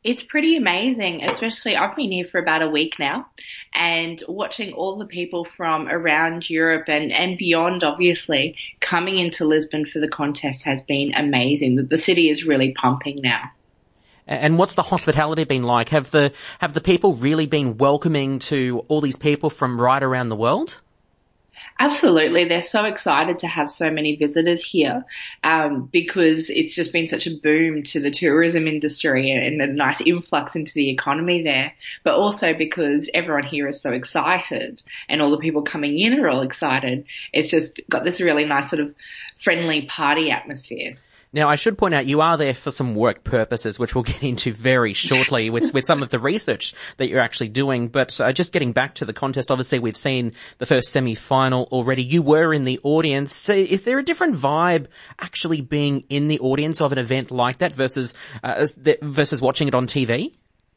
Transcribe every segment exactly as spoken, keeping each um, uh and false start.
It's pretty amazing, especially I've been here for about a week now and watching all the people from around Europe and, and beyond, obviously, coming into Lisbon for the contest has been amazing. The, the city is really pumping now. And what's the hospitality been like? Have the have the people really been welcoming to all these people from right around the world? Absolutely. They're so excited to have so many visitors here um, because it's just been such a boom to the tourism industry and a nice influx into the economy there. But also because everyone here is so excited and all the people coming in are all excited. It's just got this really nice sort of friendly party atmosphere. Now, I should point out you are there for some work purposes, which we'll get into very shortly with, with some of the research that you're actually doing. But uh, just getting back to the contest, obviously we've seen the first semi-final already. You were in the audience. So is there a different vibe actually being in the audience of an event like that versus uh, versus watching it on T V?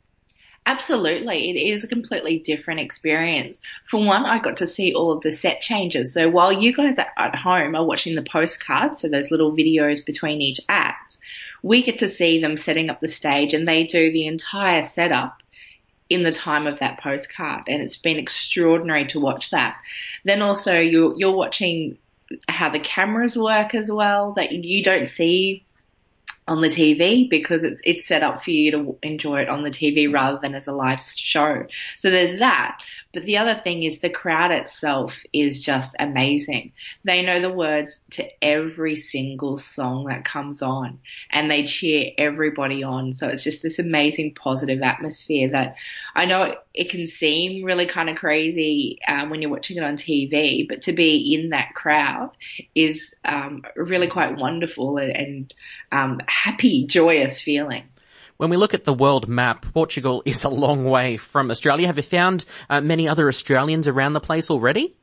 Absolutely. It is a completely different experience. For one, I got to see all of the set changes. So while you guys at home are watching the postcards, so those little videos between each act, we get to see them setting up the stage and they do the entire setup in the time of that postcard. And it's been extraordinary to watch that. Then also you're, you're watching how the cameras work as well, that you don't see on the T V because it's it's set up for you to enjoy it on the T V rather than as a live show. So there's that. But the other thing is the crowd itself is just amazing. They know the words to every single song that comes on and they cheer everybody on. So it's just this amazing positive atmosphere that I know it can seem really kind of crazy um, when you're watching it on T V, but to be in that crowd is um, really quite wonderful and, and um, happy, joyous feeling. When we look at the world map, Portugal is a long way from Australia. Have you found uh, many other Australians around the place already?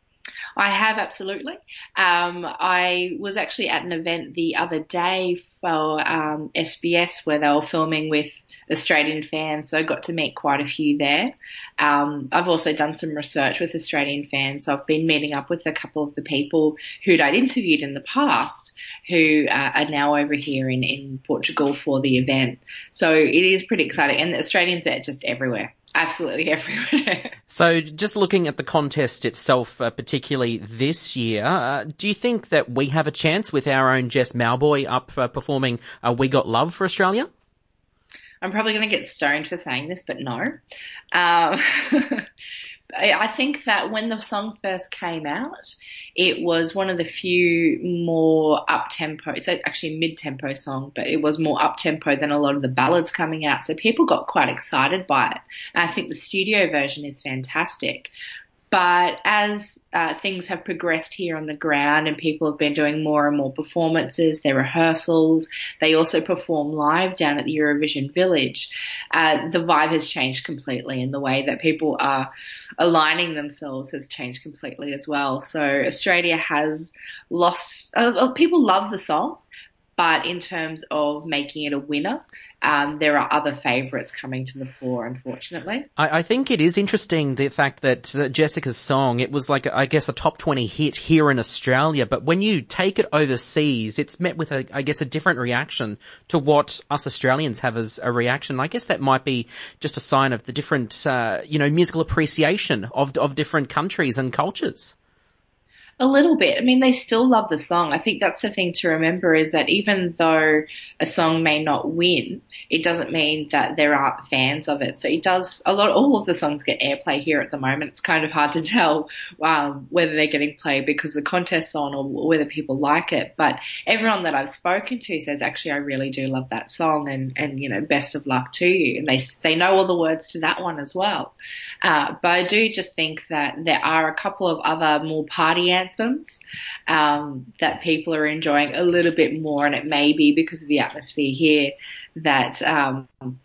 I have, absolutely. Um, I was actually at an event the other day for um, S B S where they were filming with Australian fans, so I got to meet quite a few there. Um, I've also done some research with Australian fans, so I've been meeting up with a couple of the people who'd I'd interviewed in the past who uh, are now over here in, in Portugal for the event. So it is pretty exciting, and the Australians are just everywhere. Absolutely everywhere. So just looking at the contest itself, uh, particularly this year, uh, do you think that we have a chance with our own Jess Mauboy up uh, performing uh, We Got Love for Australia? I'm probably going to get stoned for saying this, but no. Um, I think that when the song first came out, it was one of the few more up-tempo, it's actually a mid-tempo song, but it was more up-tempo than a lot of the ballads coming out. So people got quite excited by it. And I think the studio version is fantastic. But as uh, things have progressed here on the ground and people have been doing more and more performances, their rehearsals, they also perform live down at the Eurovision Village, uh, the vibe has changed completely and the way that people are aligning themselves has changed completely as well. So Australia has lost, uh, people love the song, but in terms of making it a winner, um, there are other favourites coming to the fore, unfortunately. I, I think it is interesting, the fact that uh, Jessica's song, it was like, I guess, a top twenty hit here in Australia, but when you take it overseas, it's met with, a, I guess, a different reaction to what us Australians have as a reaction. I guess that might be just a sign of the different, uh, you know, musical appreciation of of different countries and cultures. A little bit. I mean, they still love the song. I think that's the thing to remember is that even though a song may not win, it doesn't mean that there aren't fans of it. So it does, a lot, all of the songs get airplay here at the moment. It's kind of hard to tell um, whether they're getting played because the contest's on or whether people like it. But everyone that I've spoken to says, actually, I really do love that song and, and you know, best of luck to you. And they, they know all the words to that one as well. Uh, but I do just think that there are a couple of other more party anthems um, that people are enjoying a little bit more, and it may be because of the atmosphere here that um,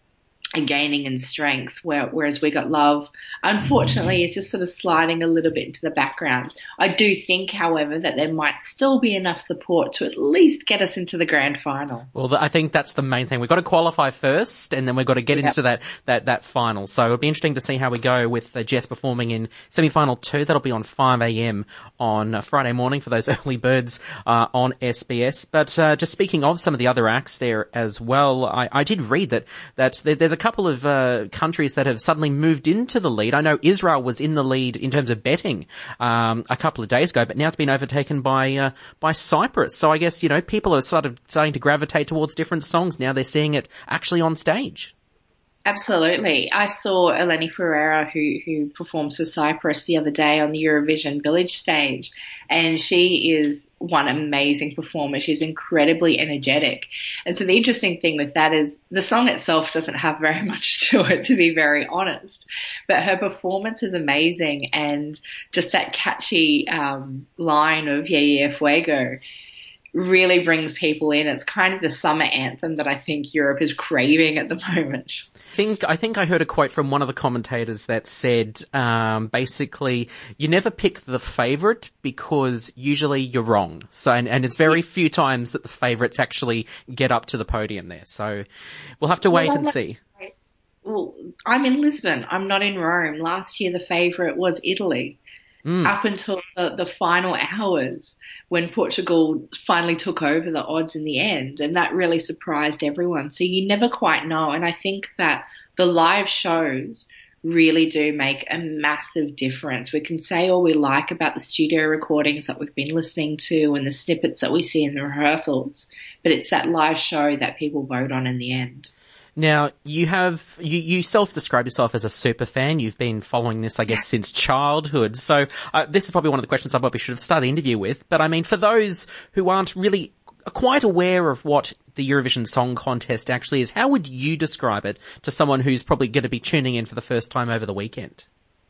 and gaining in strength, where, whereas We Got Love, unfortunately, is just sort of sliding a little bit into the background. I do think, however, that there might still be enough support to at least get us into the grand final. Well, I think that's the main thing. We've got to qualify first, and then we've got to get Yep. into that, that, that final. So it'll be interesting to see how we go with uh, Jess performing in semi-final two. That'll be on five a.m. on uh, Friday morning for those early birds uh, on S B S. But uh, just speaking of some of the other acts there as well, I, I did read that, that there, there's a couple of uh, countries that have suddenly moved into the lead. I know Israel was in the lead in terms of betting um, a couple of days ago, but now it's been overtaken by uh, by Cyprus. So I guess, you know, people are sort of starting to gravitate towards different songs now. They're seeing it actually on stage. Absolutely. I saw Eleni Ferreira, who, who performs for Cyprus, the other day on the Eurovision Village stage, and she is one amazing performer. She's incredibly energetic. And so the interesting thing with that is the song itself doesn't have very much to it, to be very honest, but her performance is amazing, and just that catchy um, line of Yeah, Yeah, Fuego really brings people in. It's kind of the summer anthem that I think Europe is craving at the moment. I think, I think I heard a quote from one of the commentators that said, um, basically, you never pick the favourite because usually you're wrong. So, and, and it's very few times that the favourites actually get up to the podium there. So we'll have to wait Well, and see. Well, I'm in Lisbon. I'm not in Rome. Last year the favourite was Italy. Mm. Up until the, the final hours when Portugal finally took over the odds in the end, and that really surprised everyone. So you never quite know, and I think that the live shows really do make a massive difference. We can say all we like about the studio recordings that we've been listening to and the snippets that we see in the rehearsals, but it's that live show that people vote on in the end. Now, you have, you, you self-describe yourself as a super fan. You've been following this, I guess, since childhood. So, uh, this is probably one of the questions I probably should have started the interview with. But I mean, for those who aren't really quite aware of what the Eurovision Song Contest actually is, how would you describe it to someone who's probably going to be tuning in for the first time over the weekend?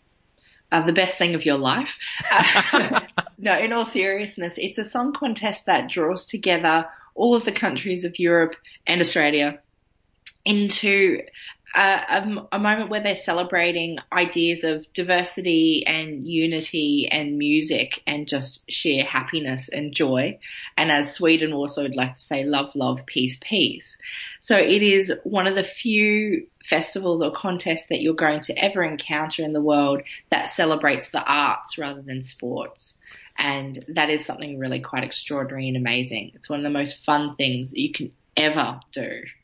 Uh, the best thing of your life. Uh, no, in all seriousness, it's a song contest that draws together all of the countries of Europe and Australia into a, a, a moment where they're celebrating ideas of diversity and unity and music and just sheer happiness and joy. And as Sweden also would like to say, love, love, peace, peace. So it is one of the few festivals or contests that you're going to ever encounter in the world that celebrates the arts rather than sports. And that is something really quite extraordinary and amazing. It's one of the most fun things that you can ever do.